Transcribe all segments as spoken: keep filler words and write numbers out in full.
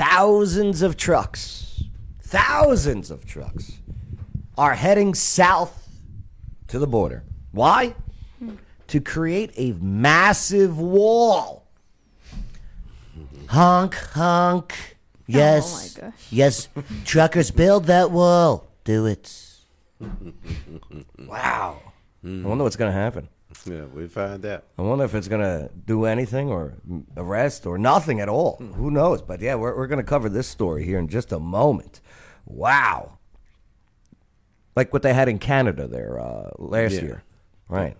thousands of trucks, thousands of trucks are heading south to the border. Why? Hmm. To create a massive wall. Honk, honk. Yes. Oh my gosh. Yes. Truckers build that wall. Do it. Wow. Mm. I wonder what's going to happen. Yeah, we find out. I wonder if it's going to do anything or arrest or nothing at all. Mm. Who knows? But yeah, we're we're going to cover this story here in just a moment. Wow. Like what they had in Canada there uh, last yeah. year. Right.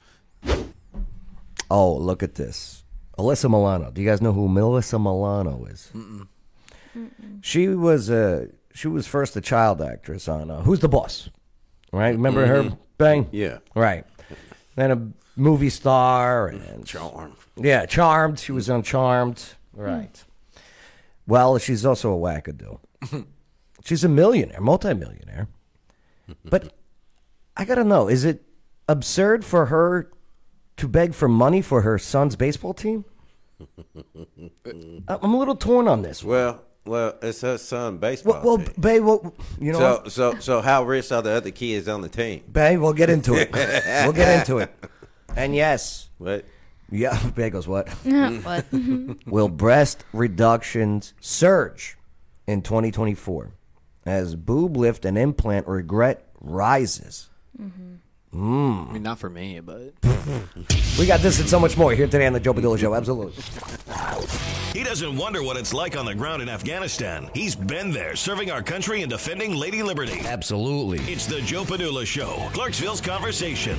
Oh, look at this. Alyssa Milano. Do you guys know who Melissa Milano is? Mm-mm. Mm-mm. She was a she was first a child actress on uh, Who's the Boss? Right? Remember mm-hmm. her, Bang? Yeah. Right. Then a movie star and Charmed. Yeah, Charmed. She was on Charmed. Right. Mm. Well, she's also a wackadoo. She's a millionaire, multimillionaire. But I got to know, is it absurd for her to beg for money for her son's baseball team? I'm a little torn on this. Well, well, it's her son's baseball well, well, team. Babe, well, you know so, what? so, so how rich are the other kids on the team? Babe, we'll get into it. We'll get into it. And yes. What? Yeah, Babe goes, what? What? Will breast reductions surge in twenty twenty-four as boob lift and implant regret rises? Mm-hmm. Mm. I mean, not for me, but... We got this and so much more here today on the Joe Padula Show. Absolutely. He doesn't wonder what it's like on the ground in Afghanistan. He's been there, serving our country and defending Lady Liberty. Absolutely. It's the Joe Padula Show, Clarksville's conversation.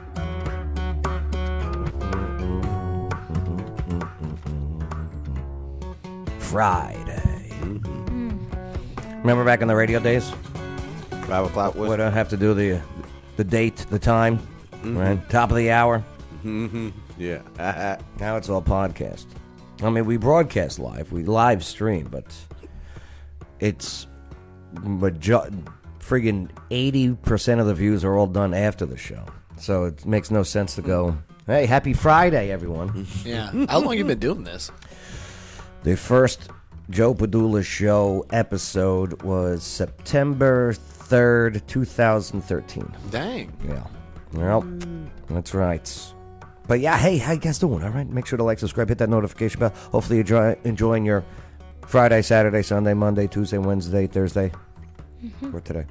Friday. Mm-hmm. Remember back in the radio days? Five o'clock. Would I have to do the... The date, the time, mm-hmm. right? Top of the hour. Mm-hmm. Yeah. Now it's all podcast. I mean, we broadcast live. We live stream, but it's major- friggin' eighty percent of the views are all done after the show. So it makes no sense to go, hey, happy Friday, everyone. Yeah. How long have you been doing this? The first Joe Padula Show episode was September third, two thousand thirteen. Dang. Yeah. Well, that's right. But yeah, hey, how you guys doing? All right, make sure to like, subscribe, hit that notification bell. Hopefully you're enjoy, enjoying your Friday, Saturday, Sunday, Monday, Tuesday, Wednesday, Thursday, mm-hmm. or today.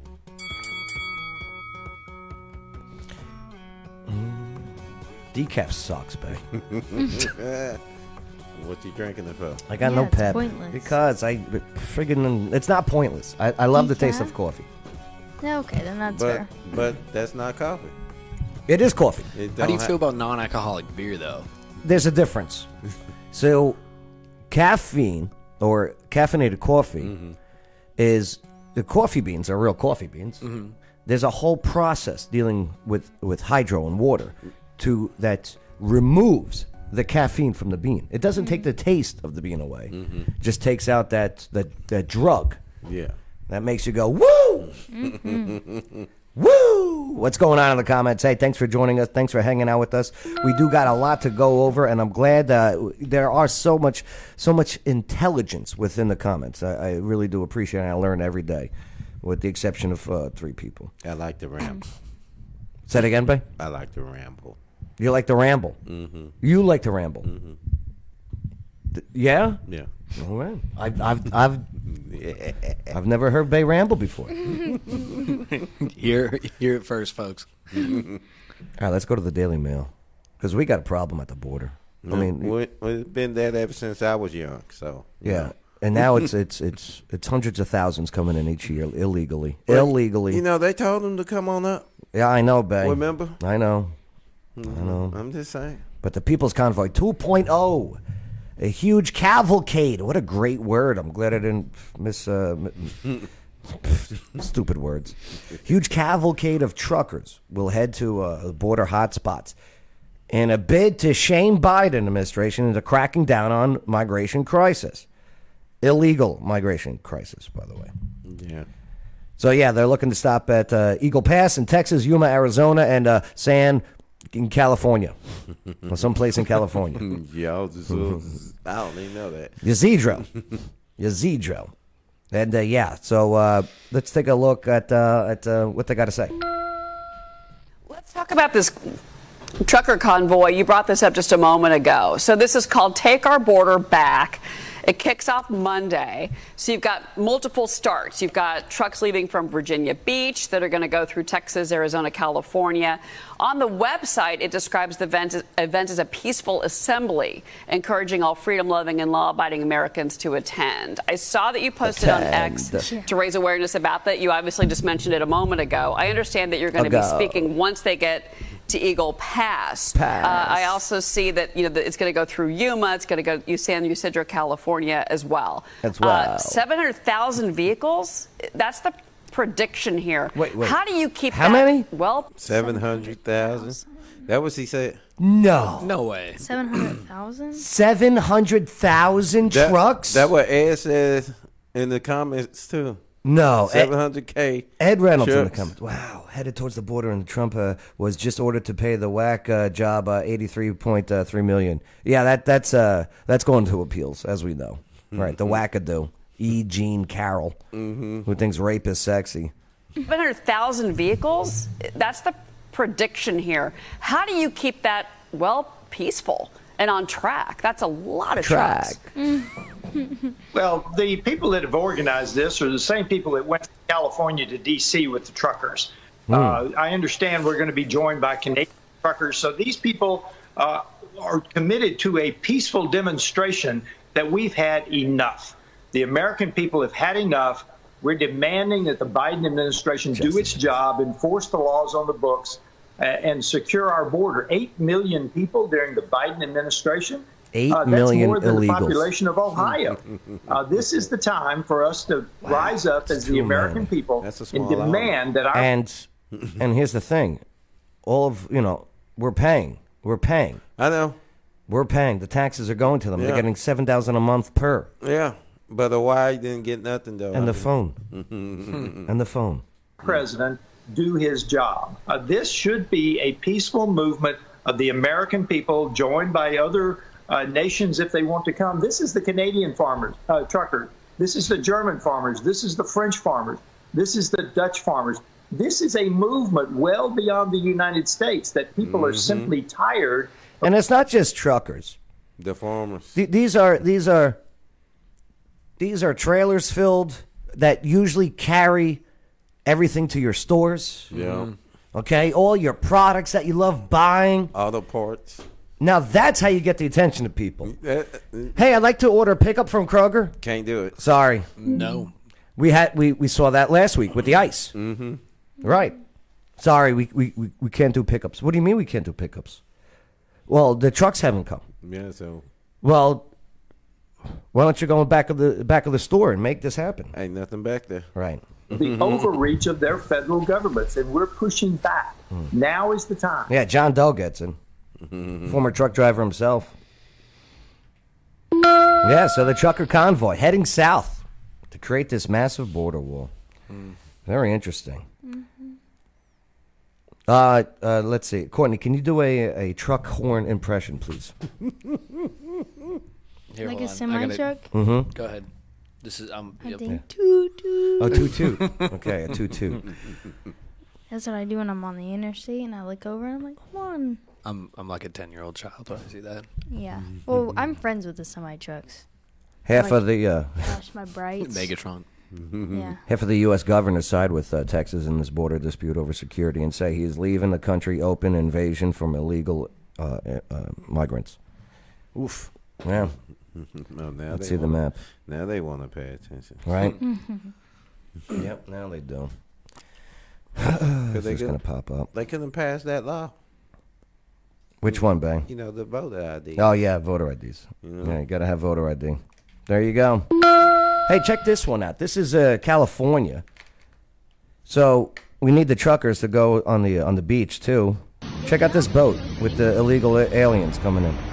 Mm. Decaf sucks, babe. What you drinking it for? I got yeah, no it's pep. Pointless. Because I friggin' it's not pointless. I, I love Decaf? the taste of coffee. Yeah, okay, then that's but, fair. But that's not coffee. It is coffee. It How do you ha- feel about non-alcoholic beer, though? There's a difference. So, caffeine or caffeinated coffee mm-hmm. is the coffee beans are real coffee beans. Mm-hmm. There's a whole process dealing with, with hydro and water to that removes the caffeine from the bean. It doesn't mm-hmm. take the taste of the bean away. Mm-hmm. Just takes out that, that that drug. Yeah. That makes you go, woo! Mm-hmm. Woo! What's going on in the comments? Hey, thanks for joining us. Thanks for hanging out with us. We do got a lot to go over, and I'm glad uh, there are so much so much intelligence within the comments. I, I really do appreciate it. I learn every day, with the exception of uh, three people. I like to ramble. Say it again, Bay? I like to ramble. You like to ramble? Mm-hmm. You like to ramble? Mm-hmm. D- yeah? Yeah. All right. I've I've I've, I've never heard Bay ramble before. Hear hear it first, folks. All right, let's go to the Daily Mail because we got a problem at the border. No, I mean, we, we've been that ever since I was young. So yeah, know. And now it's it's it's it's hundreds of thousands coming in each year illegally. Well, illegally. You know, they told them to come on up. Yeah, I know, Bay. Remember? I know. Mm-hmm. I know. I'm just saying. But the People's Convoy two point oh. A huge cavalcade. What a great word. I'm glad I didn't miss uh, stupid words. Huge cavalcade of truckers will head to uh, border hotspots in a bid to shame Biden administration into cracking down on migration crisis. Illegal migration crisis, by the way. Yeah. So, yeah, they're looking to stop at uh, Eagle Pass in Texas, Yuma, Arizona, and uh, San in California, or someplace in California. Yo, just, I don't even know that. Ysidro. Yzidro. And uh, yeah, so uh, let's take a look at uh, at uh, what they got to say. Let's talk about this trucker convoy. You brought this up just a moment ago. So this is called Take Our Border Back. It kicks off Monday. So you've got multiple starts. You've got trucks leaving from Virginia Beach that are going to go through Texas, Arizona, California. On the website, it describes the event, event as a peaceful assembly, encouraging all freedom-loving and law-abiding Americans to attend. I saw that you posted on X to raise awareness about that. You obviously just mentioned it a moment ago. I understand that you're going to be speaking once they get to Eagle Pass. Pass. Uh, I also see that you know that it's going to go through Yuma. It's going to go San Ysidro, California, as well. As well. Uh, Seven hundred thousand vehicles. That's the prediction here. Wait, wait. How do you keep How that? many? Well, Seven hundred thousand. That was he said. No. No way. Seven hundred thousand. Seven hundred thousand That, trucks. That what Ed says in the comments too. no. Seven Ed, hundred k. Ed Reynolds in the trucks. comments. Wow. Headed towards the border, and Trump uh, was just ordered to pay the whack uh, job uh, eighty-three point three million. Yeah, that that's uh, that's going to appeals, as we know. Right. The wackadoo. E. Jean Carroll, Mm-hmm. who thinks rape is sexy. seven hundred thousand vehicles. That's the prediction here. How do you keep that well peaceful and on track? That's a lot of Track. trucks. Well, the people that have organized this are the same people that went from California to D C with the truckers. Uh, I understand we're going to be joined by Canadian truckers. So these people uh, are committed to a peaceful demonstration that we've had enough. The American people have had enough. We're demanding that the Biden administration do its job, enforce the laws on the books, uh, and secure our border. Eight million people during the Biden administration. Eight Uh, million that's more than illegals. the population of Ohio. Uh, this is the time for us to rise up as the too American many. people That's a and small demand that our And and here's the thing, all of you know, we're paying, we're paying, I know. we're paying. The taxes are going to them. Yeah. They're getting seven thousand a month per, Yeah, but the why didn't get nothing though. and the I mean, phone, and the phone. president do his job. Uh, this should be a peaceful movement of the American people, joined by other uh, nations if they want to come. This is the Canadian farmers, uh, truckers. This is the German farmers. This is the French farmers. This is the Dutch farmers. This is a movement well beyond the United States that people are simply tired. And it's not just truckers. The farmers. Th- these are these are these are trailers filled that usually carry everything to your stores. Yeah. Okay, all your products that you love buying. Auto parts. Now that's how you get the attention of people. Uh, Hey, I'd like to order a pickup from Kroger. Can't do it. Sorry, No. we had we, we saw that last week with the ice. Mm-hmm. Right. Sorry, we, we, we, we can't do pickups. What do you mean we can't do pickups? Well, the trucks haven't come. Yeah, so Well, why don't you go in back of the back of the store and make this happen? ain't nothing back there. Right. The overreach of their federal governments, and we're pushing back. Now is the time. Yeah, John Doe gets in. Former truck driver himself. Yeah, so the trucker convoy heading south to create this massive border wall. Very interesting. Uh, uh, let's see. Courtney, can you do a, a truck horn impression, please? Here, Like hold a on. semi I gotta- truck. Mm-hmm. Go ahead. This is um. I Yep. think toot toot. Oh, toot toot. Okay, a toot toot. That's what I do when I'm on the interstate and I look over and I'm like, come on. I'm I'm like a ten year old child when I see that. Yeah. Well, I'm friends with the semi trucks. Half of the uh, Gosh, my brights. Megatron. Yeah. half of the U S governor side with uh, Texas in this border dispute over security and say he is leaving the country open invasion from illegal uh, uh, migrants. Oof. Yeah. No, now Let's they see the wanna- map. Now they want to pay attention. Right? Yep, now they do. Cause It's they, just going could, to pop up. they couldn't pass that law. Which one, Bang? You know, the voter I D. Oh, yeah, voter I Ds. Yeah. Yeah, you got to have voter I D. There you go. Hey, check this one out. This is uh, California. So we need the truckers to go on the on the beach, too. Check out this boat with the illegal a- aliens coming in.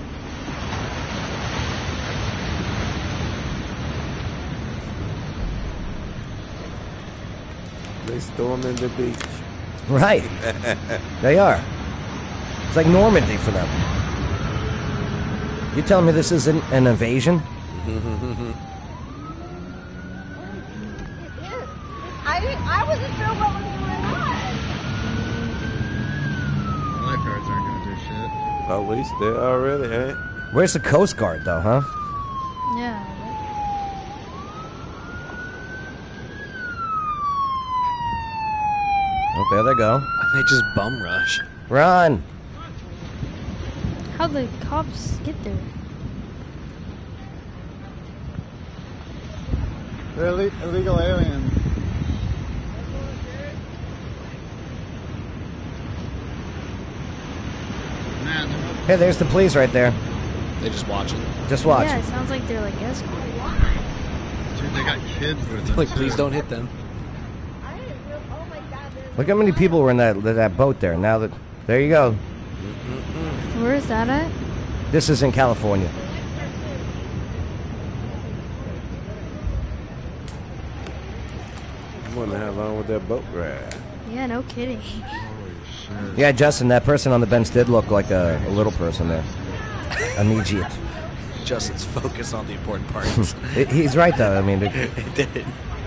They storming the beach. Right. They are. It's like Normandy for them. You telling me this isn't an invasion? Oh, we still already, eh? Where's the Coast Guard, though, huh? Yeah. Oh, there they go. They just bum rush. Run! How'd the cops get there? They're ille- illegal aliens. Hey, there's the police right there. They just watch it. Just watch. Yeah, it sounds like they're like escorts. Dude, they got kids with them. Like, please don't hit them. Look how many people were in that that boat there. Now that there you go. Where is that at? This is in California. I wonder how long would that boat ride? Yeah, no kidding. Yeah, Justin, that person on the bench did look like a, a little person there. An Egypt. Justin's focus on the important parts. He- He's right, though. I mean, it, It did.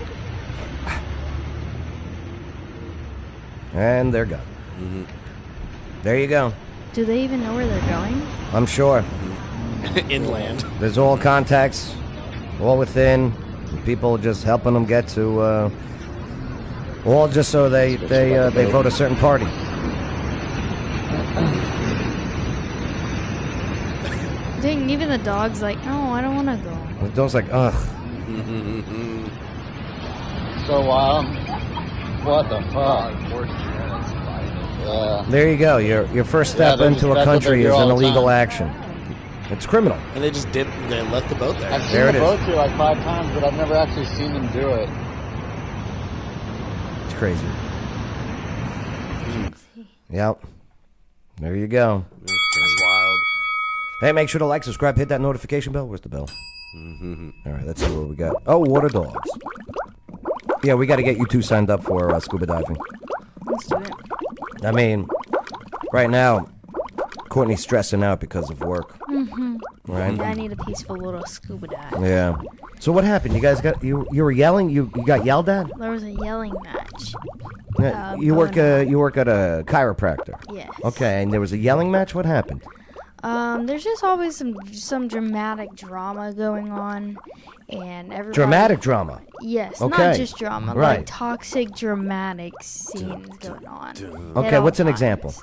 and they're gone. There you go. Do they even know where they're going? I'm sure. Inland. There's all contacts, all within. People just helping them get to, uh, all just so they they uh, they vote a certain party. Dang, even the dog's like, no, I don't want to go. The dog's like, ugh. So, um, what the fuck? Yeah. There you go. Your your first step Yeah, into a that's what country they do is all an the illegal time. action. It's criminal. And they just did. They left the boat there. I've seen There the it boat is. here like five times, but I've never actually seen them do it. It's crazy. Yep. There you go. That's wild. Hey, make sure to like, subscribe, hit that notification bell. Where's the bell? All right, let's see what we got. Oh, water dogs. Yeah, we got to get you two signed up for uh, scuba diving. Let's do it. I mean, right now, Courtney's stressing out because of work. Mm-hmm. Right? Yeah, I need a peaceful little scuba dive. Yeah. So what happened? You guys got you you were yelling. You you got yelled at. There was a yelling match. Yeah, Uh, you work going uh, you work at a chiropractor. Yes. Okay, and there was a yelling match. What happened? Um, there's just always some some dramatic drama going on, and everybody. Dramatic drama. Yes, Okay. not just drama, Right. like toxic, dramatic scenes going on. Okay, at all what's an times. example?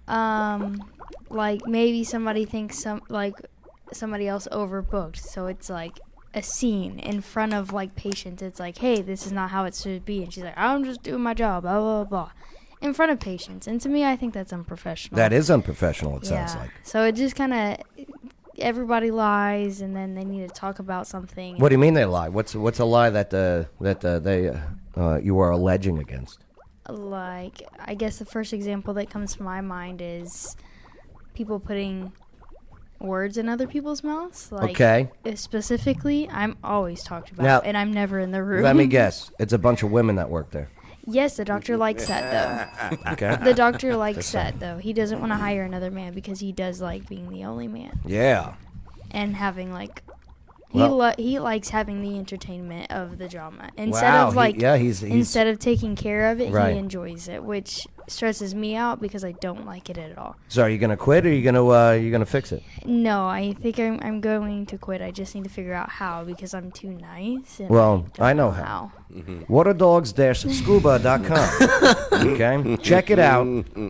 Um, like maybe somebody thinks some like somebody else overbooked, so it's like a scene in front of like patients. It's like, hey, this is not how it should be, and she's like, I'm just doing my job, blah blah blah, in front of patients. And to me, I think that's unprofessional. That is unprofessional. It yeah. sounds like. So it just kind of everybody lies, and then they need to talk about something. What do you mean they lie? What's what's a lie that uh, that uh, they uh, uh, you are alleging against? Like, I guess the first example that comes to my mind is people putting words in other people's mouths. Like, Okay. if specifically, I'm always talked about, Now, and I'm never in the room. Let me guess. It's a bunch of women that work there. Yes, the doctor likes that, though. Okay. The doctor likes that, though. He doesn't want to hire another man because he does like being the only man Yeah. and having, like, he Well- li- he likes having the entertainment of the drama instead Wow, of he- like yeah, he's- he's- instead of taking care of it. Right. He enjoys it, which stresses me out because I don't like it at all. So are you gonna quit or are you gonna uh, you gonna fix it? No, I think I'm I'm going to quit. I just need to figure out how because I'm too nice. And Well, I, don't I know know how. how. waterdogs dash scuba dot com. Okay, check it out.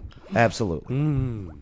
Absolutely.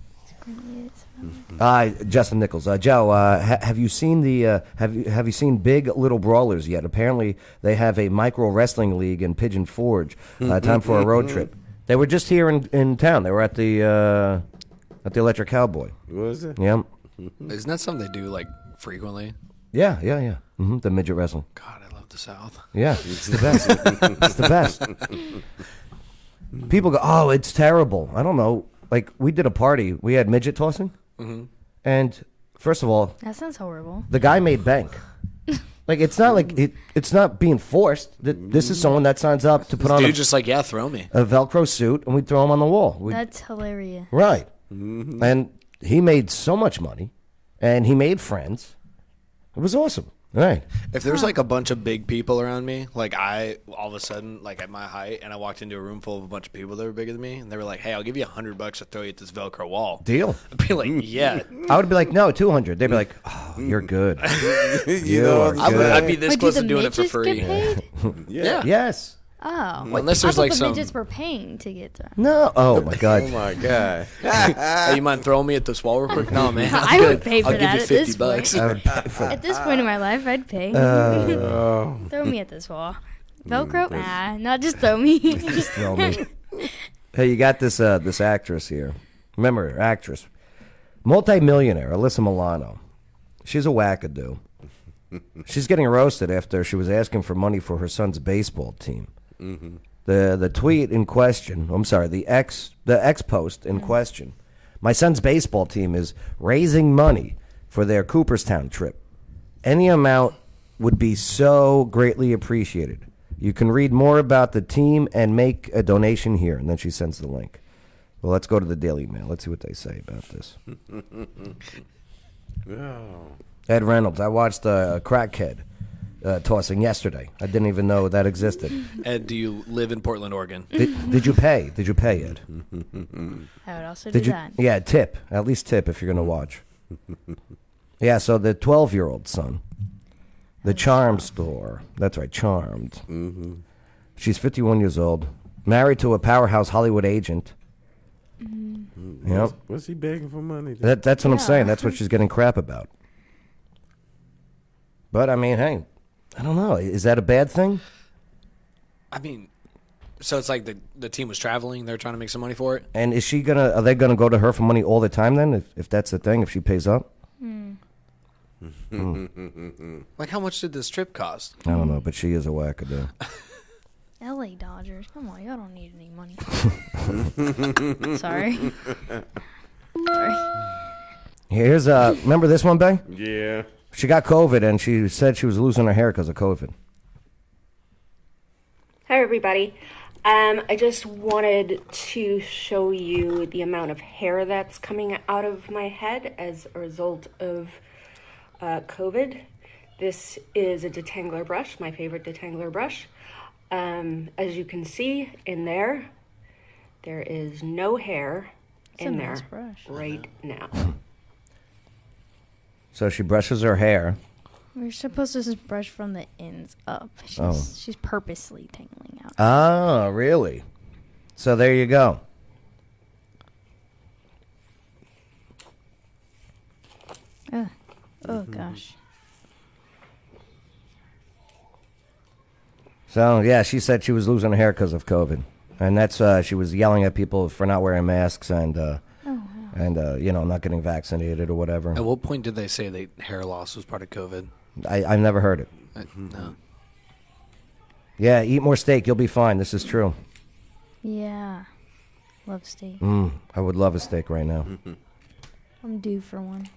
Uh, Justin Nichols, uh, Joe, uh, ha- have you seen the uh, have you have you seen Big Little Brawlers yet? Apparently, they have a micro wrestling league in Pigeon Forge. Uh, time for a road trip. They were just here in, in town. They were at the uh, at the Electric Cowboy. Was it? Yeah, Isn't that something they do like frequently? yeah, yeah, yeah. hmm The midget wrestling. God, I love the South. Yeah, it's the best. It's the best. People go, oh, it's terrible. I don't know. Like, we did a party. We had midget tossing. Mm-hmm. And, first of all, That sounds horrible. the guy made bank. Like, it's not like, it, it's not being forced. Th- This is someone that signs up to put on a, Dude, just like, yeah, throw me. a Velcro suit, and we throw him on the wall. We, That's hilarious. right. And he made so much money, and he made friends. It was awesome. Right. If there's like a bunch of big people around me, like I all of a sudden, like at my height, and I walked into a room full of a bunch of people that were bigger than me, and they were like, "Hey, I'll give you a hundred bucks to throw you at this Velcro wall." Deal. I'd be like, "Yeah." I would be like, no, two hundred. They'd be like, oh, you're good. you You know are what I I'm would, good. I'd be this But do close the to doing it for midgets free. get paid? Yeah. Yes. Oh, Unless I there's thought like the some. midgets were paying to get them. No. Oh, my Oh God. my God. Hey, you mind throwing me at this wall real quick? No, man. I'm I would good. pay for I'll that give at you this fifty bucks. point. I would pay for At this point in my life, I'd pay. Oh. Throw me at this wall. Velcro? Nah, not just throw me. Just throw me. Hey, you got this uh, this actress here. Remember her, actress. Multi-millionaire, Alyssa Milano. She's a wackadoo. She's getting roasted after she was asking for money for her son's baseball team. Mm-hmm. The the tweet in question, I'm sorry, the X the X post in question. My son's baseball team is raising money for their Cooperstown trip. Any amount would be so greatly appreciated. You can read more about the team and make a donation here. And then she sends the link. Well, let's go to the Daily Mail. Let's see what they say about this. Oh. Ed Reynolds. I watched uh, Crackhead uh, tossing yesterday. I didn't even know that existed. Ed, do you live in Portland, Oregon? Did, did you pay? Did you pay, Ed? I would also Did do you? that. Yeah, tip. At least tip if you're going to watch. Yeah, so the twelve-year-old son, the Charm store. That's right, Charmed. Mm-hmm. She's fifty-one years old, married to a powerhouse Hollywood agent. Mm-hmm. Yep. What's, what's he begging for money? to- That, that's what I'm Yeah. saying. That's what she's getting crap about. But, I mean, hey, I don't know. Is that a bad thing? I mean, so it's like the the team was traveling. They're trying to make some money for it. And is she going to, are they going to go to her for money all the time then, if, if that's the thing, if she pays up? Like, how much did this trip cost? I don't know, but she is a wackadoo. L A Dodgers. Come on, y'all don't need any money. Sorry. Sorry. Here's, uh, remember this one, Bay? Yeah. She got COVID, and she said she was losing her hair because of COVID. Hi, everybody. Um, I just wanted to show you the amount of hair that's coming out of my head as a result of uh, COVID. This is a detangler brush, my favorite detangler brush. Um, as you can see in there, there is no hair It's a in nice there brush. right now. So she brushes her hair. We're supposed to just brush from the ends up. She's, Oh. she's purposely tangling out. Oh, really? So there you go. Ugh. Oh, gosh. So, yeah, she said she was losing her hair because of COVID. And that's, uh, she was yelling at people for not wearing masks and, uh, Oh, wow. and uh, you know, not getting vaccinated or whatever. At what point did they say that hair loss was part of COVID? I, I've never heard it. I, no. Yeah, eat more steak. You'll be fine. This is true. Yeah. Love steak. Mm, I would love a steak right now. I'm due for one.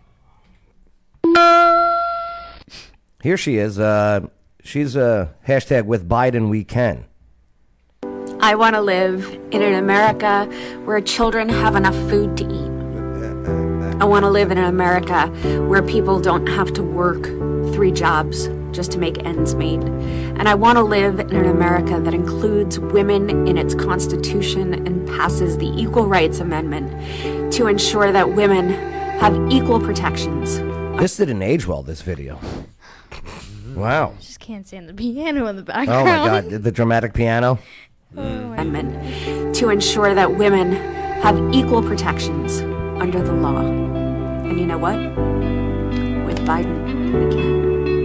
Here she is. Uh, she's a hashtag with Biden we can. I want to live in an America where children have enough food to eat. I want to live in an America where people don't have to work three jobs just to make ends meet. And I want to live in an America that includes women in its Constitution and passes the Equal Rights Amendment to ensure that women have equal protections. This didn't age well, this video. Wow. Just can't stand the piano in the Oh, background. my God. The dramatic piano. Amendment to ensure that women have equal protections under the law. And you know what? With Biden, we can.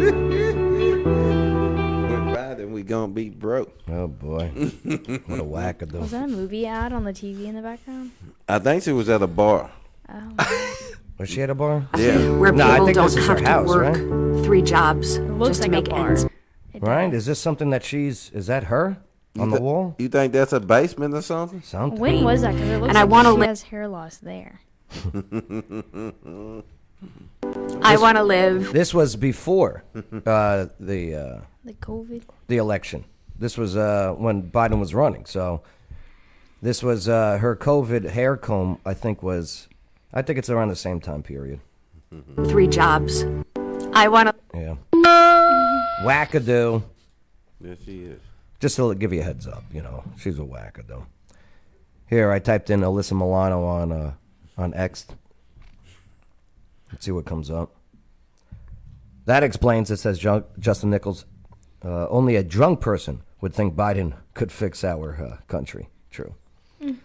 With Biden, we gonna be broke. Oh, boy. What a wackadoo. Was that a movie ad on the T V in the background? I think she was at a bar. Oh. Was she at a bar? Yeah. Where No, I people think don't this is her have house, to work right? three jobs looks just to like a make bar. ends. Right? Is this something that she's, is that her on You the thi- wall? You think that's a basement or something? Something. When was that? Because it looks And I like wanna she li- has hair loss there. I want to live. This was before uh, the uh, The COVID. the election. This was uh, when Biden was running. So this was uh, her COVID hair comb, I think was, I think it's around the same time period. Three jobs. I want to. Yeah. Wackadoo. Yes, she is. Just to give you a heads up, you know, she's a wackadoo. Here, I typed in Alyssa Milano on uh, on X. Let's see what comes up. That explains, it says Ju- Justin Nichols, uh, only a drunk person would think Biden could fix our uh, country. True. Mm.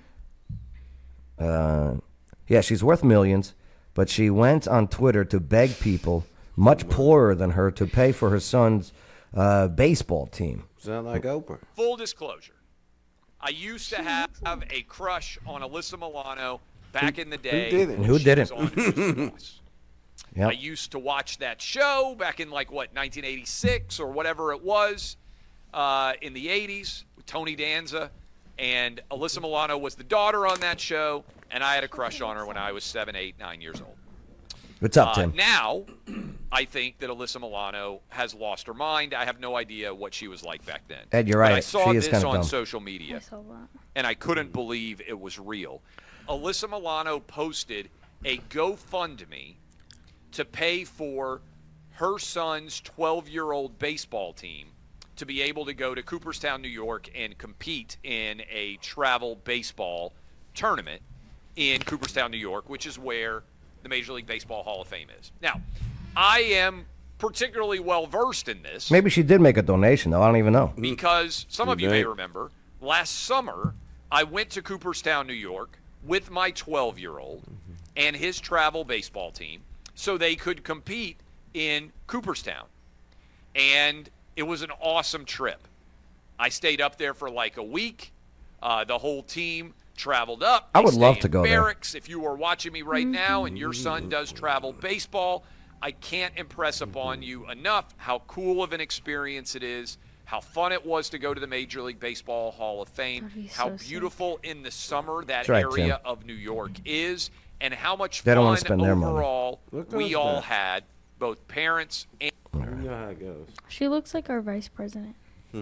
Uh, yeah, she's worth millions, but she went on Twitter to beg people much poorer than her to pay for her son's uh, baseball team. Sound like Oprah. Full disclosure, I used to have, have a crush on Alyssa Milano back Who- in the day. who didn't? And who she didn't? was on Who's the Boss. Yep. I used to watch that show back in, like, what, nineteen eighty-six or whatever it was, uh, in the eighties with Tony Danza. And Alyssa Milano was the daughter on that show, and I had a crush on her when I was seven, eight, nine years old. What's up, Uh, Tim? now, I think that Alyssa Milano has lost her mind. I have no idea what she was like back then. Ed, you're But right. I saw She is this kinda on dumb. social media, I saw that. and I couldn't believe it was real. Alyssa Milano posted a GoFundMe to pay for her son's twelve-year-old baseball team to be able to go to Cooperstown, New York, and compete in a travel baseball tournament in Cooperstown, New York, which is where the Major League Baseball Hall of Fame is. Now, I am particularly well-versed in this. Maybe she did make a donation, though. I don't even know. Because some of you Right. may remember, last summer, I went to Cooperstown, New York, with my twelve-year-old and his travel baseball team so they could compete in Cooperstown. And it was an awesome trip. I stayed up there for like a week. Uh, the whole team traveled up. I They would love stay to in go there. barracks. If you are watching me right now and your son does travel baseball, I can't impress upon you enough how cool of an experience it is, how fun it was to go to the Major League Baseball Hall of Fame, That'd be how so sick. beautiful in the summer that That's right, area Tim. of New York is, and how much They don't wanna fun spend their money. overall Look we who's all that. had, both parents and You know how it goes. She looks like our vice president.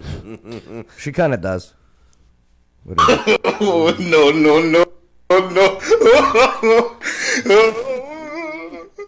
She kind of does. What is it? Oh, no, no, no, no.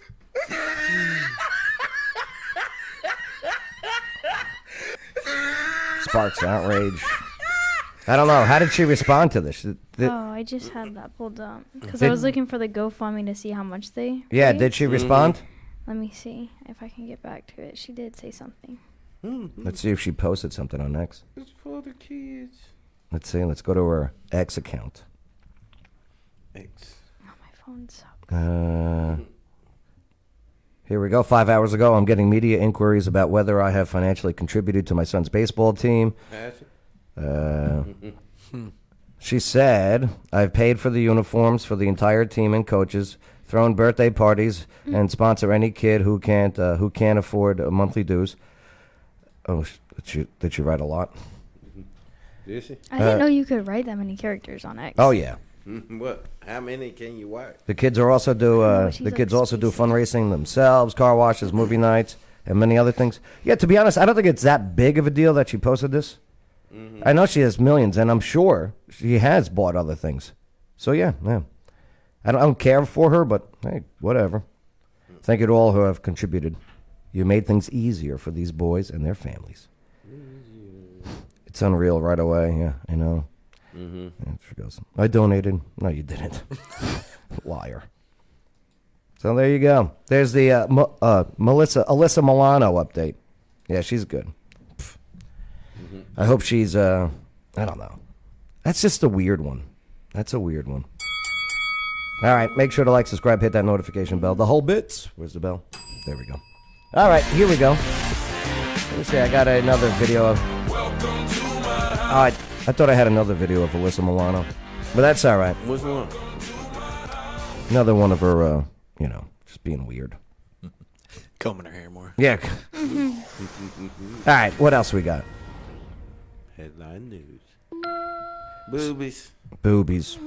Sparks outrage. I don't know. How did she respond to this? Did- did- Oh, I just had that pulled up because I was looking for the GoFundMe to see how much they. yeah, paid. did she respond? Let me see if I can get back to it. She did say something. Let's see if she posted something on X. It's for the kids. Let's see. Let's go to her X account. X. Oh, my phone's so. Uh, here we go. Five hours ago, I'm getting media inquiries about whether I have financially contributed to my son's baseball team. Has it? Uh, she said, I've paid for the uniforms for the entire team and coaches, thrown birthday parties, and sponsor any kid who can't uh, who can't afford uh, monthly dues. Oh, sh- did she, did she write a lot? Did she? I didn't Uh, know you could write that many characters on X. Oh, yeah. What? How many can you watch? The kids are also do uh, but she's the like kids also do spacey. fundraising themselves, car washes, movie nights, and many other things. Yeah, to be honest, I don't think it's that big of a deal that she posted this. Mm-hmm. I know she has millions, and I'm sure she has bought other things. So yeah, yeah. I don't, I don't care for her, but hey, whatever. Thank you to all who have contributed. You made things easier for these boys and their families. It's unreal right away. Yeah, I know. Mm-hmm. Yeah, she goes, I donated. No, you didn't. Liar. So there you go. There's the uh, Mo- uh, Melissa Alyssa Milano update. Yeah, she's good. Pff. I hope she's. Uh, I don't know. That's just a weird one. That's a weird one. All right, make sure to like, subscribe, hit that notification bell. The whole bits. Where's the bell? There we go. All right, here we go. Let me see. I got another video of. All right. I thought I had another video of Alyssa Milano, but that's all right. Which one? Another one of her, uh, you know, just being weird. Combing her hair more. Yeah. All right, what else we got? Headline news. Boobies. Boobies.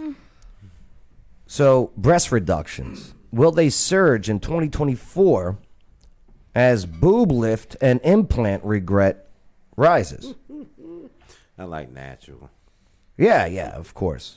So, breast reductions. Will they surge in twenty twenty-four as boob lift and implant regret rises? I like natural. Yeah, yeah, of course.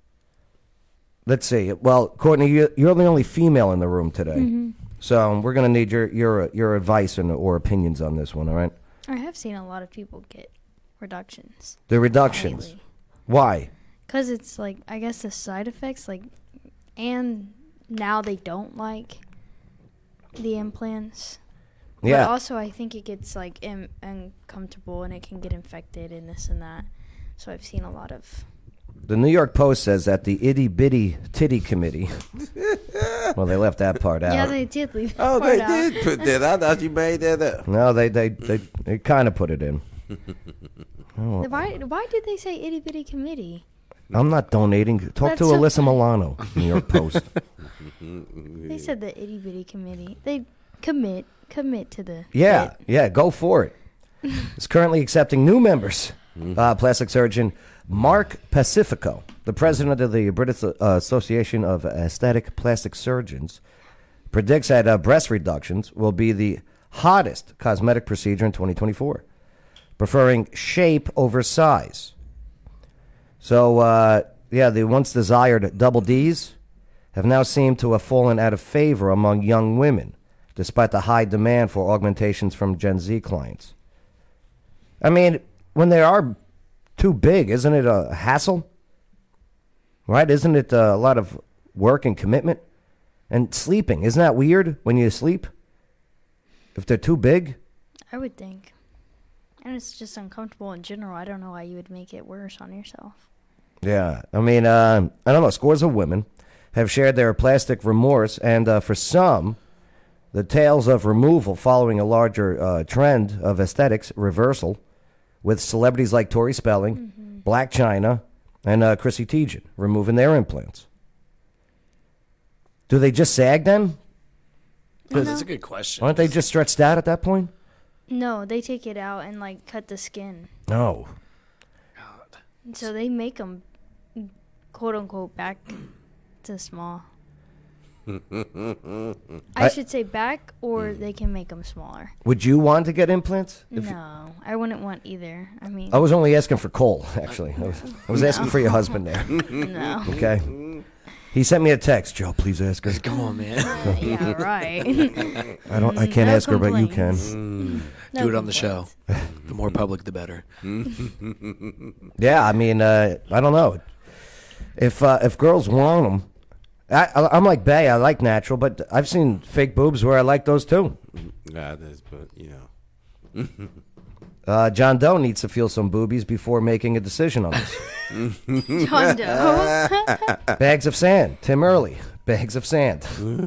Let's see. Well, Courtney, you- you're the only female in the room today. Mhm. So we're going to need your, your your advice and or opinions on this one, all right? I have seen a lot of people get reductions. The reductions. Lately. Why? Because it's like, I guess the side effects, like, and now they don't like the implants. Yeah. But also, I think it gets, like, im- uncomfortable and it can get infected and this and that. So I've seen a lot of. The New York Post says that the Itty Bitty Titty Committee. Well, they left that part out. Yeah, they did leave that Oh, part they out. did put that. I thought you made that up. No, they they they, they kind of put it in. Oh, Why, why did they say itty bitty committee? I'm not donating. Talk That's to so Alyssa funny. Milano, New York Post. They said the itty bitty committee. They commit, commit to the. Yeah, bit. yeah, go for it. It's currently accepting new members. Uh, plastic surgeon Mark Pacifico, the president of the British uh, Association of Aesthetic Plastic Surgeons, predicts that uh, breast reductions will be the hottest cosmetic procedure in twenty twenty-four, preferring shape over size. So, uh, yeah, the once desired double Ds have now seemed to have fallen out of favor among young women, despite the high demand for augmentations from Gen Z clients. I mean, when they are too big, isn't it a hassle? Right? Isn't it uh, a lot of work and commitment? And sleeping, isn't that weird when you sleep? If they're too big? I would think. And it's just uncomfortable in general. I don't know why you would make it worse on yourself. Yeah. I mean, uh, I don't know. Scores of women have shared their plastic remorse, and uh, for some, the tales of removal following a larger uh, trend of aesthetics reversal, with celebrities like Tori Spelling, mm-hmm. Black China, and uh, Chrissy Teigen removing their implants. Do they just sag then? No. That's a good question. Aren't they just stretched out at that point? No, they take it out and like cut the skin. No. God. So they make them, quote unquote, back to small. I, I should say back, or they can make them smaller. Would you want to get implants? No, you, I wouldn't want either. I mean, I was only asking for Cole, actually. I was, I was no. asking for your husband there. No. Okay. He sent me a text. Joe, please ask her. Come on, man. Uh, yeah, right. I don't. I can't no ask her, but you can. Mm. No Do it on the complaints. show. The more public, the better. Yeah, I mean, uh, I don't know. If uh, if girls want them, I, I, I'm like Bay. I like natural, but I've seen fake boobs where I like those too. Yeah, that's, but you know. Uh, John Doe needs to feel some boobies before making a decision on this. John Doe. Bags of sand. Tim Early. Bags of sand.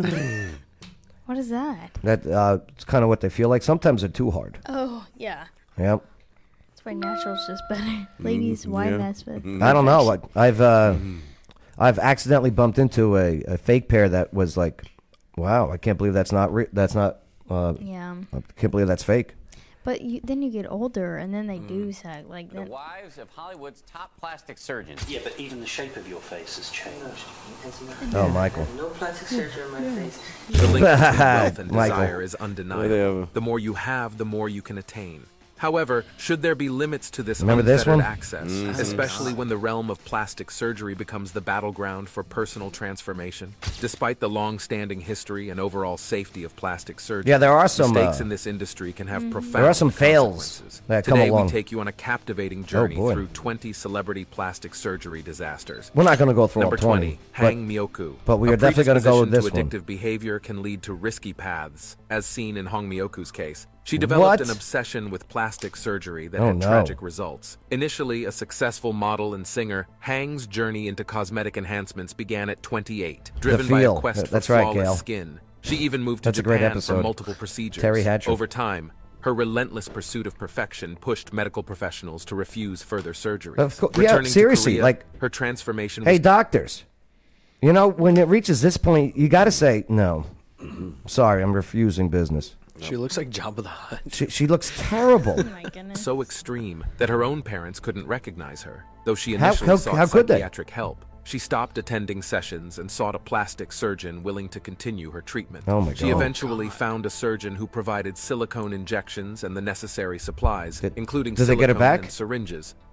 What is that? That uh, it's kind of what they feel like. Sometimes they're too hard. Oh, yeah. Yep. That's why natural's just better. Ladies, why yeah. mess with? I don't know. I, I've uh, I've accidentally bumped into a, a fake pair that was like, wow, I can't believe that's not re- that's not. Uh, Yeah. I can't believe that's fake. But you, then you get older, and then they do sag. Like The that. wives of Hollywood's top plastic surgeons. Yeah, but even the shape of your face has changed. Oh, Michael. No plastic surgery on my face. The link between wealth and Michael. desire is undeniable. Whatever. The more you have, the more you can attain. However, should there be limits to this Remember this unfettered one? access, Mm-hmm. especially when the realm of plastic surgery becomes the battleground for personal transformation? Despite the long-standing history and overall safety of plastic surgery, Yeah, there are some, mistakes uh, in this industry can have profound There are some fails consequences. that come Today, along. we take you on a captivating journey boy. through twenty celebrity plastic surgery disasters. We're not going to go through Number all twenty. twenty, Hang Myoku. but we A are definitely gonna go with predisposition this to one. addictive behavior can lead to risky paths, as seen in Hong Myoku's case. She developed What? an obsession with plastic surgery that Oh, had no. tragic results. Initially a successful model and singer, Hang's journey into cosmetic enhancements began at twenty-eight, driven by feel. a quest for That's right, flawless Gail. skin. She even moved to That's a great Japan for episode. multiple procedures. Terry Hatcher. Over time, her relentless pursuit of perfection pushed medical professionals to refuse further surgeries. Of course- yeah, Returning to seriously, Korea, like- her transformation Hey, was doctors. You know, when it reaches this point, you got to say, no. Sorry, I'm refusing business. She looks like Jabba the Hutt. She, she looks terrible. Oh my goodness. so extreme that her own parents couldn't recognize her. Though she How- initially how- sought how could they? psychiatric help, she stopped attending sessions and sought a plastic surgeon willing to continue her treatment. Oh, my She God. eventually found a surgeon who provided silicone injections and the necessary supplies, Did- including did they silicone get her back? and syringes.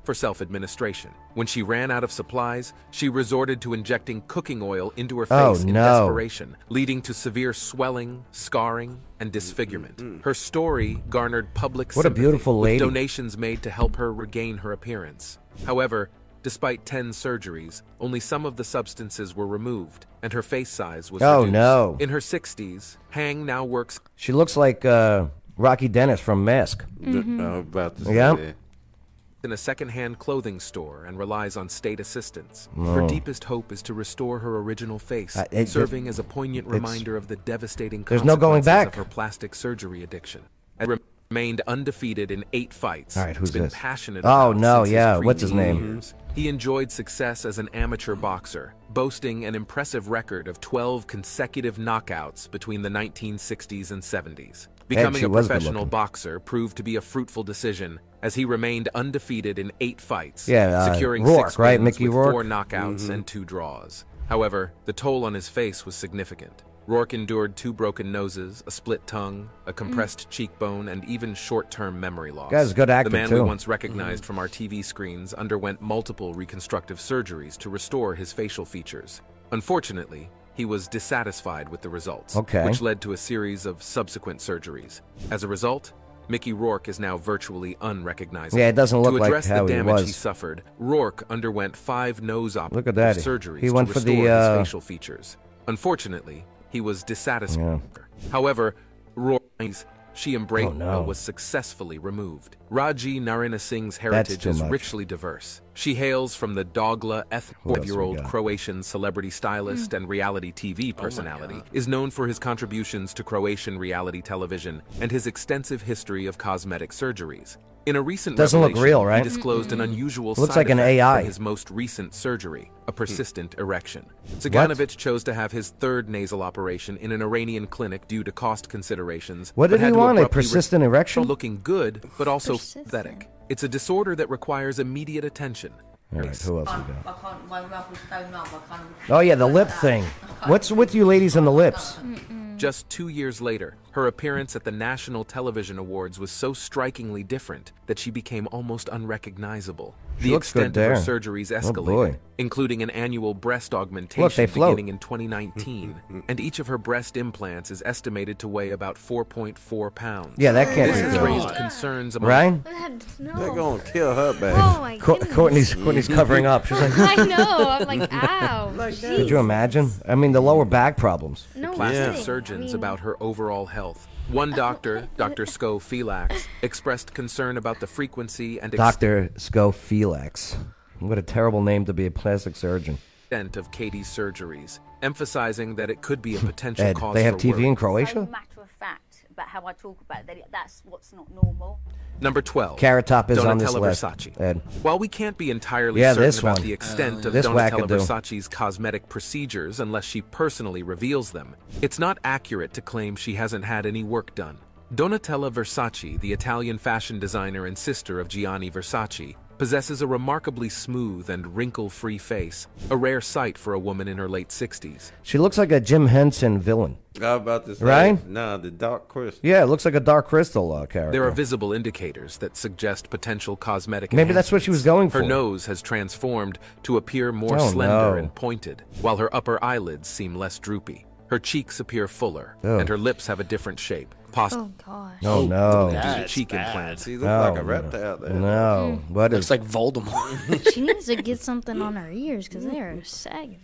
for self-administration. When she ran out of supplies, she resorted to injecting cooking oil into her Oh, face in no. desperation, leading to severe swelling, scarring, and disfigurement. Her story garnered public What a sympathy, beautiful lady. with donations made to help her regain her appearance. However, despite ten surgeries, only some of the substances were removed, and her face size was Oh, reduced. no. In her sixties, Hang now works She looks like uh, Rocky Dennis from Mask. Mm-hmm. I was about to say Yeah. that. in a second-hand clothing store and relies on state assistance. Oh. Her deepest hope is to restore her original face, Uh, it- serving it- as a poignant it's- reminder of the devastating there's no going consequences back. of her plastic surgery addiction. And remained undefeated in eight fights. All right, who's He's been this? passionate Oh, about no, since yeah, his what's his preteen name? years. He enjoyed success as an amateur boxer, boasting an impressive record of twelve consecutive knockouts between the nineteen sixties and seventies. Becoming she a was professional good-looking. boxer proved to be a fruitful decision, as he remained undefeated in eight fights, Yeah, uh, securing Rourke, six right? wins Mickey with Rourke? four knockouts Mhm. and two draws. However, the toll on his face was significant. Rourke endured two broken noses, a split tongue, a compressed cheekbone, and even short-term memory loss. Guy's a good actor, The man too. we once recognized from our T V screens underwent multiple reconstructive surgeries to restore his facial features. Unfortunately, he was dissatisfied with the results, Okay. which led to a series of subsequent surgeries. As a result, Mickey Rourke is now virtually unrecognizable. Yeah, it doesn't look to like address how the he damage was. he suffered, Rourke underwent five nose operative Look at that. surgeries He went to for restore the, uh, his facial features. Unfortunately, he was dissatisfied. Yeah. However, Rourke, she embraced, Oh, no. was successfully removed. Raji Narina Singh's That's heritage too is much. richly diverse. She hails from the Dogla ethnic Who else we five-year-old got? Croatian celebrity stylist and reality T V personality, is known for his contributions to Croatian reality television and his extensive history of cosmetic surgeries. In a recent Doesn't look revelation, real, right? he disclosed an unusual Looks side like an effect A I. from his most recent surgery, a persistent erection. Zaganovich chose to have his third nasal operation in an Iranian clinic due to cost considerations. What but did he had to want, a abruptly persistent re- erection? Looking good, but also Persistent. pathetic. It's a disorder that requires immediate attention. All right, who else we got? I can't, my mouth is so numb, I can't. Oh, yeah, the lip thing. What's with you ladies and the lips? Just two years later, her appearance at the National Television Awards was so strikingly different that she became almost unrecognizable. She The looks good extent of her there. surgeries Oh, escalated, boy. including an annual breast augmentation Look, they float. beginning in twenty nineteen, and each of her breast implants is estimated to weigh about four point four pounds. Yeah, that can't this be has good. raised concerns among Ryan? No. They're gonna kill her, baby. Oh my Co- goodness. Courtney's, Courtney's covering up. She's like, I know. I'm like, ow. could you imagine? I mean, the lower back problems. No plastic kidding. surgeons I mean- about her overall health. One doctor, Doctor Sko Felix, expressed concern about the frequency and Doctor Scofilax. What a terrible name to be a plastic surgeon. extent of Katie's surgeries, emphasizing that it could be a potential Ed, cause they have for T V worry. in So Croatia? matter of fact about how I talk about it, that it- that's what's not normal. Number twelve. Carrot Top is on this Donatella list. Versace. Ed. While we can't be entirely Yeah, certain this about one. the extent Uh, of this Donatella wackadoo. Versace's cosmetic procedures unless she personally reveals them, it's not accurate to claim she hasn't had any work done. Donatella Versace, the Italian fashion designer and sister of Gianni Versace, possesses a remarkably smooth and wrinkle-free face, a rare sight for a woman in her late sixties. She looks like a Jim Henson villain. I was about to say, Right? nah, the Dark Crystal. Yeah, it looks like a Dark Crystal uh, character. There are visible indicators that suggest potential cosmetic Maybe that's what she was going Her for. nose has transformed to appear more Oh, slender no. and pointed, while her upper eyelids seem less droopy. Her cheeks appear fuller, Oh. and her lips have a different shape, possibly Oh gosh. Oh, no. due to That's cheek bad. implants. She look No, like a no. reptile there. No. What Looks is... like Voldemort. She needs to get something on her ears because they are sagging.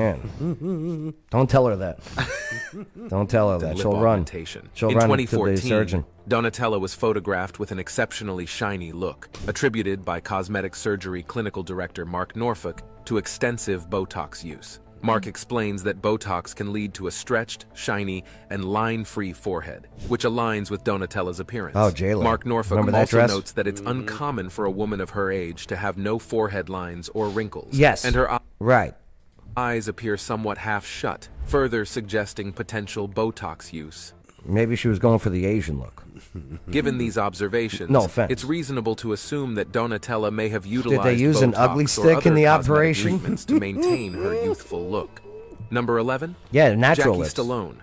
Man. Don't tell her that. Don't tell her that. lip She'll run. augmentation. She'll In run twenty to the fourteen, surgeon. Donatella was photographed with an exceptionally shiny look, attributed by cosmetic surgery clinical director Mark Norfolk to extensive Botox use. Mark explains that Botox can lead to a stretched, shiny, and line-free forehead, which aligns with Donatella's appearance. Oh, J-Lo. Mark Norfolk Remember that also dress? notes that it's uncommon for a woman of her age to have no forehead lines or wrinkles. Yes. And her eye- Right. eyes appear somewhat half shut, further suggesting potential Botox use. Maybe she was going for the Asian look. Given these observations, No offense. it's reasonable to assume that Donatella may have utilized use an Botox ugly or stick in other the cosmetic operation? treatments to maintain her youthful look. Number eleven. Yeah, natural Jackie lips. Stallone.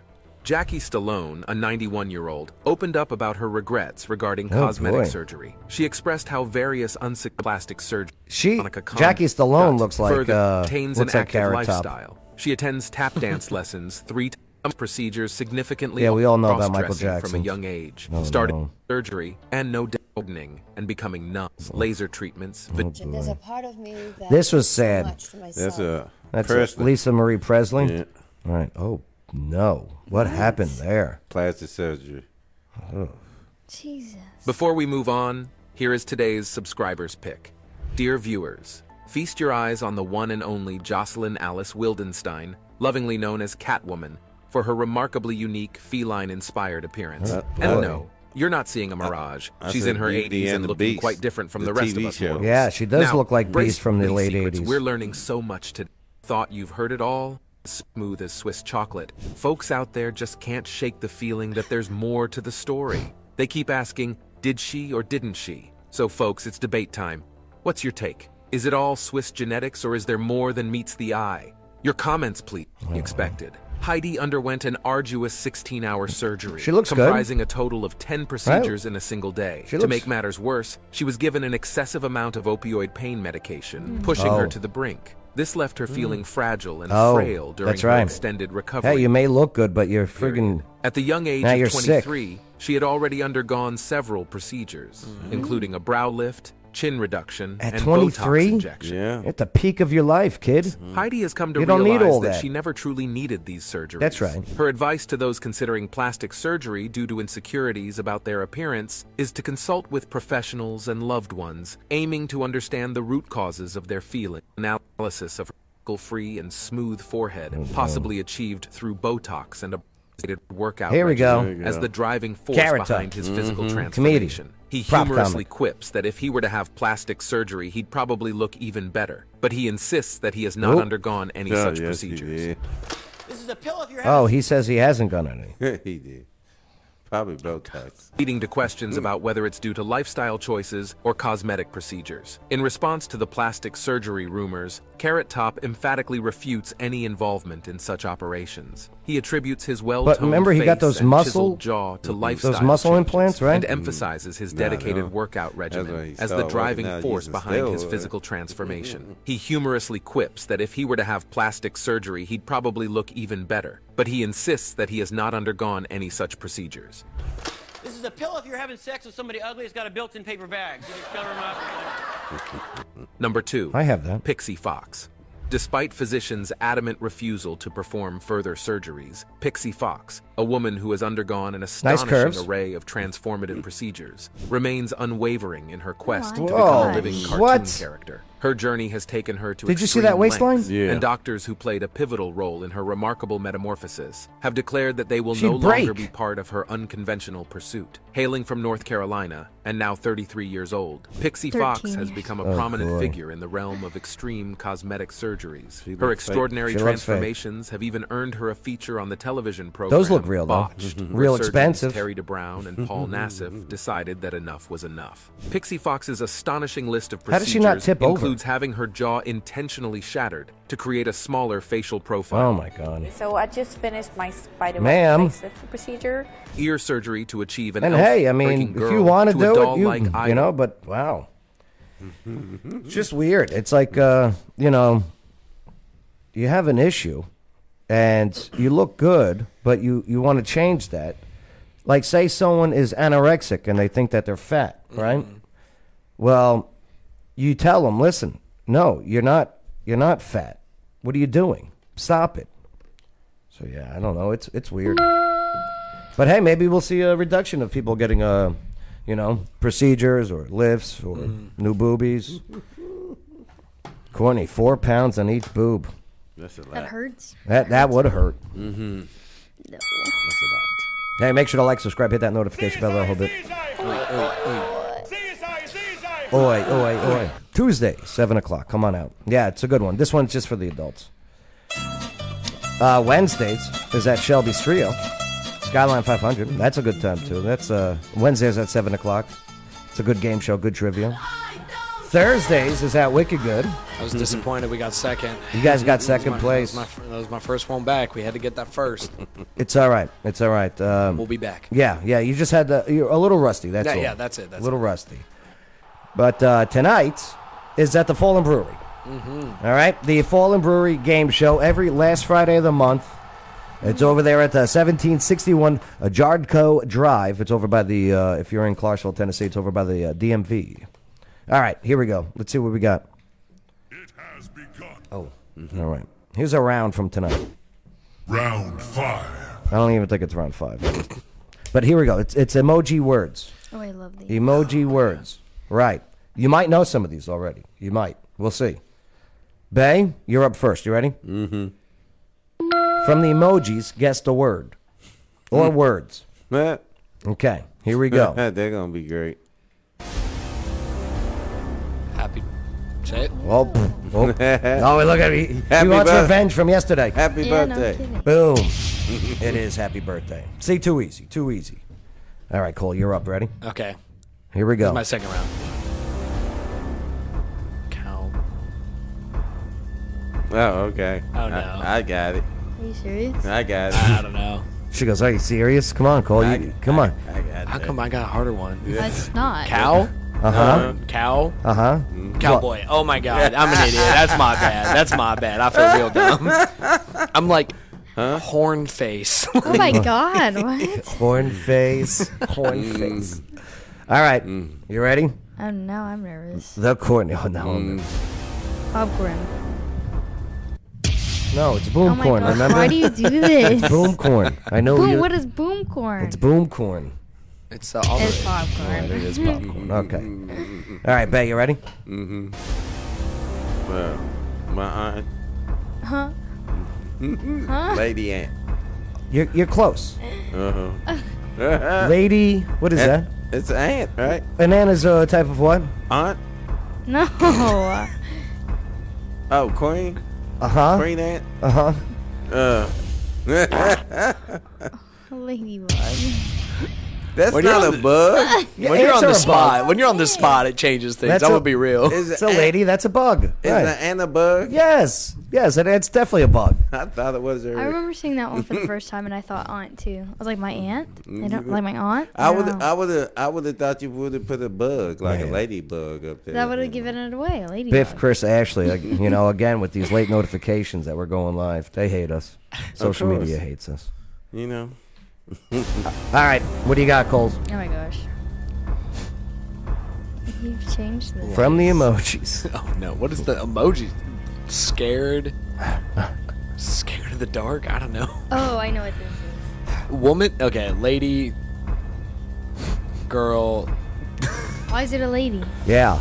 Jackie Stallone, a ninety-one-year-old, opened up about her regrets regarding Oh, cosmetic boy. surgery. She expressed how various unsuccessful plastic surgery She, Jackie Stallone looks like, further uh, maintains looks an like active Carrot Top. lifestyle. She attends tap dance lessons three times. Procedures significantly Yeah, we all know about Michael cross-dressing Jackson. from a young age, Oh, starting no. surgery and no gardening and becoming nuts, laser treatments. Oh, vag- There's a part of me that This was so sad. much to myself. That's a That's Presley. Lisa Marie Presley. Yeah. All right. Oh no, what happened there? Plastic surgery. Oh. Jesus. Before we move on, here is today's subscribers pick. Dear viewers, feast your eyes on the one and only Jocelyn Alice Wildenstein, lovingly known as Catwoman, for her remarkably unique feline-inspired appearance. Uh, and boy. no, you're not seeing a mirage. I She's said in her Beauty eighties and and the looking Beast, quite different from the the, rest T V of us show. mortals. Yeah, she does Now, look like brace Beast from the for late these secrets. eighties. We're learning so much today. Thought you've heard it all? Smooth as Swiss chocolate. Folks out there just can't shake the feeling that there's more to the story. They keep asking, did she or didn't she? So folks, it's debate time. What's your take? Is it all Swiss genetics or is there more than meets the eye? Your comments, please. Expected. Heidi underwent an arduous sixteen-hour surgery. She looks good. comprising a total of ten procedures in a single day. She to looks- make matters worse, she was given an excessive amount of opioid pain medication, pushing Oh. her to the brink. This left her feeling fragile and Oh, frail during that's her right. extended recovery. Hey, you may look good, but you're friggin' At the young age now you're of sick. twenty-three, she had already undergone several procedures, including a brow lift, chin reduction, At and twenty-three? Botox injection. Yeah. At the peak of your life, kid. Heidi has come to You don't realize need all that. that. she never truly needed these surgeries. That's right. Her advice to those considering plastic surgery due to insecurities about their appearance is to consult with professionals and loved ones, aiming to understand the root causes of their feeling. Analysis of her free and smooth forehead, possibly achieved through Botox and a workout Here we go. regimen There you as go. the driving force Carrot behind Top. his physical Mhm. transformation. He Prop humorously comic. quips that if he were to have plastic surgery, he'd probably look even better. But he insists that he has not Oop. undergone any Oh, such yes, he procedures. did. This is a pill if you're Oh, he says he hasn't done any. He did. Probably Botox. Leading to questions about whether it's due to lifestyle choices or cosmetic procedures. In response to the plastic surgery rumors, Carrot Top emphatically refutes any involvement in such operations. He attributes his well-toned But remember, he got face those and muscle- chiseled jaw to those lifestyle muscle changes, implants, right? and emphasizes his Nah, dedicated no. workout That's regimen why he as the started driving working out force using behind his steroids. physical transformation. He humorously quips that if he were to have plastic surgery, he'd probably look even better. But he insists that he has not undergone any such procedures. This is a pill if you're having sex with somebody ugly. It's got a built-in paper bag. You just cover them up. Number two. I have that. Pixie Fox. Despite physicians' adamant refusal to perform further surgeries, Pixie Fox, a woman who has undergone an astonishing curves. array of transformative procedures, remains unwavering in her quest to Whoa. become a living cartoon What? character. Her journey has taken her to Did you see extreme that waistline? lengths, Yeah. and doctors who played a pivotal role in her remarkable metamorphosis have declared that they will She'd no break. longer be part of her unconventional pursuit. Hailing from North Carolina, and now thirty-three years old, Pixie Fox thirteen has years. become a Oh, prominent boy. figure in the realm of extreme cosmetic surgeries. She Her looks fake. extraordinary She looks fake. transformations have even earned her a feature on the television program Those look real, though. Botched, Mhm. where Real surgeons expensive. Terry DeBrown and Paul Nassif decided that enough was enough. Pixie Fox's astonishing list of How procedures does she not tip over? includes having her jaw intentionally shattered to create a smaller facial profile. Oh my god. So I just finished my spider Ma'am. facelift procedure. Ear surgery to achieve an And hey, I elf-breaking mean, if girl you want to to a do it, doll-like you, idol. you know, but wow. It's just weird. It's like, uh, you know, you have an issue and you look good, but you, you want to change that. Like, say someone is anorexic and they think that they're fat, right? Well, you tell them, listen, no, you're not, you're not fat. What are you doing? Stop it. So yeah, I don't know. It's it's weird. But hey, maybe we'll see a reduction of people getting uh, you know, procedures or lifts or new boobies. Courtney, four pounds on each boob. That's a lot. That hurts. That that would hurt. Mm-hmm. No. That's a Hey, make sure to like, subscribe, hit that notification bell a little bit. Oi, oi, oi. Tuesday, seven o'clock. Come on out. Yeah, it's a good one. This one's just for the adults. Uh, Wednesdays is at Shelby's Trio. Skyline five hundred. That's a good time, too. That's uh, Wednesdays at seven o'clock. It's a good game show, good trivia. Thursdays is at Wicked Good. I was disappointed we got second. You guys got That was second my- place. That was, my, that was my first one back. We had to get that first. It's all right. It's all right. Um, We'll be back. Yeah, yeah. You just had the, you're a little rusty. That's Yeah, all. yeah, that's it, that's a little rusty. But uh, tonight is at the Fallen Brewery. Mm-hmm. All right, the Fallen Brewery game show every last Friday of the month. It's over there at the seventeen sixty-one Jardco Drive. It's over by the, uh, if you're in Clarksville, Tennessee, it's over by the uh, D M V. All right, here we go. Let's see what we got. It has begun. Oh, all right. Here's a round from tonight. Round five. I don't even think it's round five. But here we go. It's it's emoji words. Oh, I love these. Emoji words. Right. You might know some of these already. You might. We'll see. Bay, you're up first. You ready? Mm-hmm. From the emojis, guess the word. Or words. Okay, here we go. They're going to be great. Happy. Say it. Oh, oh. oh look at me. He Happy wants birth- revenge from yesterday. Happy Yeah, no birthday. kidding. Boom. It is happy birthday. See, too easy. Too easy. All right, Cole, you're up. Ready? Okay. Here we This go. is my second round. Cow. Oh, okay. Oh, no. I, I got it. Are you serious? I got it. I don't know. She goes, are you serious? Come on, Cole. You, come on. I got How come I got a harder one? That's not. Cow? Uh-huh. Cow? Uh-huh. Cowboy. Oh, my God. I'm an idiot. That's my bad. That's my bad. I feel real dumb. I'm like, horn face. Oh my God! What? Horn face. Horn face. All right. You ready? Oh no, I'm nervous. The corn. Oh, no. Mm. Popcorn. No, it's boom Oh my corn, God, remember? why do you do this? It's boom corn. I know Boom, you. what is boom corn? It's boom corn. It's uh, It's popcorn. Right, it is popcorn. Okay. All right, Bay, you ready? Mm-hmm. Well, my aunt, Huh? Huh? Lady Aunt. You're, you're close. Uh-huh. Lady, what is that? It's an ant, right? An ant is a type of what? Aunt? No. Oh, queen? Uh-huh. Queen ant? Uh-huh. Uh. Ladybug. That's When not you're a on bug. Yeah, when you're ants on are the a spot, bug. when you're on the spot, it changes things. That's I'm a- gonna be real. Is It's a lady, that's a bug. Is Right. an ant a bug? Yes. Yes, and it's definitely a bug. I thought it was a... I remember seeing that one for the first time, and I thought aunt too. I was like, my aunt? They don't like my aunt? I would No. I would have I would have thought you would have put a bug like Man. a ladybug up there. That would have given it away, a ladybug. Biff, Chris, Ashley, like, you know, again, with these late notifications that we're going live, they hate us. Social course. media hates us. You know. All right, what do you got, Coles? Oh my gosh. You've changed this. From the emojis. Oh no! What is the emoji? Scared? Scared of the dark? I don't know. Oh, I know what this is. Woman? Okay, lady. Girl. Why is it a lady? Yeah.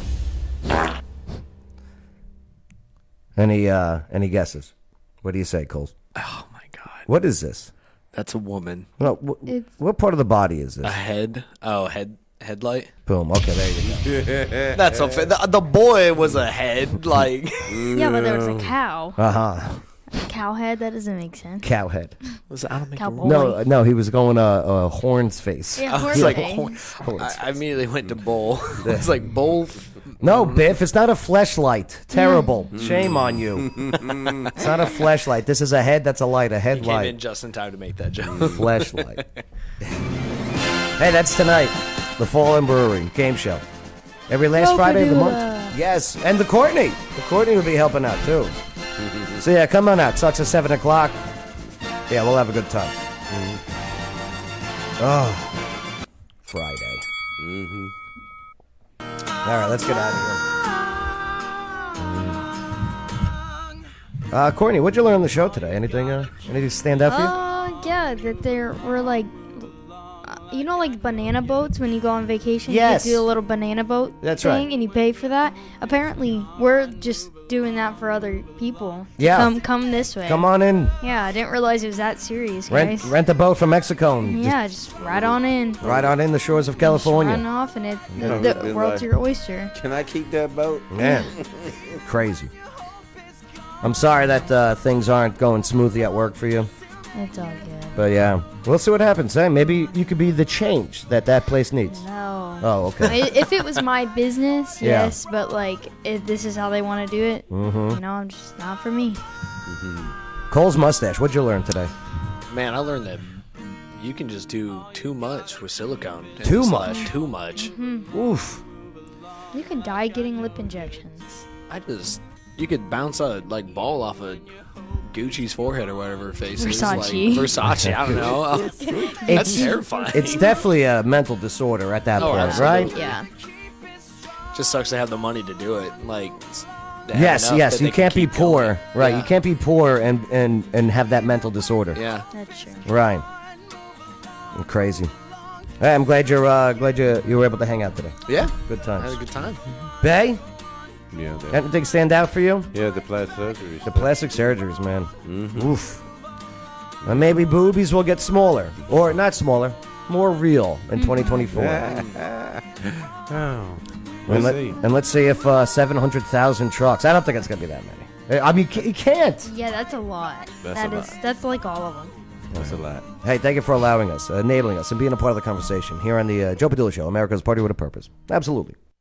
Any uh any guesses? What do you say, Coles? Oh my God! What is this? That's a woman. No, wh- It's- what part of the body is A this? head? Oh, head. Headlight. Boom. Okay, there you go. That's a. The, the boy was a head. Like. Yeah, but there was a cow. Uh huh. A cow head? That doesn't make sense. Cow head. Was it, I don't make Cowboy. No, no, he was going uh, uh horns face. Yeah, I horse was like, face. horn- Horns I, I immediately went to bull. It's like bull. No, Biff, it's not a fleshlight. Terrible. Shame on you. It's not a fleshlight. This is a head that's a light, a He came in headlight. just in time to make that joke. Fleshlight. Hey, that's tonight. The Fallen Brewery game show. Every last Go Friday of the Padula. month. Yes, and the Courtney. The Courtney will be helping out too. So yeah, come on out. Starts at seven o'clock. Yeah, we'll have a good time. Oh, Friday. Mm-hmm. All right, let's get out of here. Uh, Courtney, what'd you learn on the show today? Anything? Uh, anything stand out for you? Uh, yeah, that there were like, uh, you know, like banana boats when you go on vacation. Yes. You do a little banana boat That's thing, right. and you pay for that. Apparently, we're just doing that for other people. Yeah. Come, come this way. Come on in. Yeah, I didn't realize it was that serious, Rent, guys. rent a boat from Mexico. And Yeah, just ride on in. Just right on in the shores of Run California. off, and it Yeah, the, we've the been world's like- your oyster. Can I keep that boat? Man, crazy. I'm sorry that uh, things aren't going smoothly at work for you. It's all good. But yeah, we'll see what happens. Hey, maybe you could be the change that that place needs. No. No. Oh, okay. I- If it was my business, Yeah. yes, but like if this is how they want to do it, Mhm. you know, I'm just not for me. Cole's mustache. What'd you learn today? Man, I learned that you can just do too much with silicone. Too Slash much? Too much. Mhm. Oof. You can die getting lip injections. I just you could bounce a like ball off of Gucci's forehead or whatever her face is. Like, Versace. Versace. I don't know. That's It's terrifying. It's definitely a mental disorder at that Oh, point, absolutely. right? Yeah. Just sucks to have the money to do it. Like to have Yes, enough yes. that You they can can't be keep going. poor, right? Yeah. You can't be poor and and and have that mental disorder. Yeah. That's true. Right. Crazy. Hey, I'm glad you're uh, glad you you were able to hang out today. Yeah. Good times. I had a good time. Bay, Yeah, they- anything stand out for you? yeah, the plastic surgery. The plastic surgeries, man. Mhm. Oof. And maybe boobies will get smaller, or not smaller, more real in twenty twenty-four. Oh, And, we'll let, see. and let's see if uh, seven hundred thousand trucks. I don't think it's gonna be that many. I mean, you can't. Yeah, that's a lot. That's That a is- lot. that's like all of them. That's a lot. Hey, thank you for allowing us, uh, enabling us, and being a part of the conversation here on the uh, Joe Padula Show, America's Party with a Purpose. Absolutely.